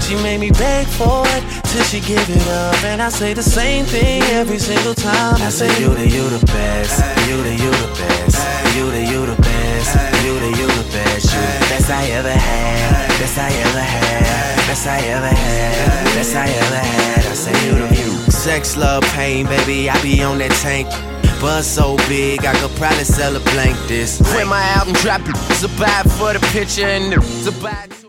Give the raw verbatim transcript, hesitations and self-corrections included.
She made me beg for it till she give it up, and I say the same thing every single time. I say you the you the best, you the you the best, you the you the best, you the you the best, you the best I ever had, best I ever had, best I ever had, best I ever had. I say you the you. Sex, love, pain, baby, I be on that tank. Buzz so big, I could probably sell a blank this. When my album dropped, it's a buy for the picture and it's a buy.